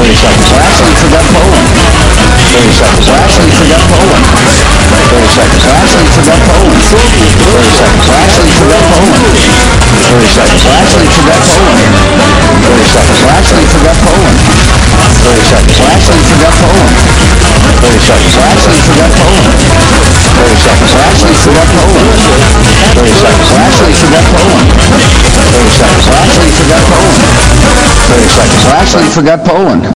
seconds. I actually forgot Poland. 30 seconds. I actually forgot Poland. 30 seconds. I actually forgot Poland. 30 seconds. I actually forgot Poland. 30 seconds. I actually forgot Poland. 30 seconds. I actually forgot Poland. 30 seconds. I actually forgot Poland. 30 seconds. I actually forgot Poland. 30 seconds. I actually forgot Poland. 30 seconds. I actually forgot Poland. 30 seconds. I actually forgot Poland. 30 seconds. I actually forgot Poland.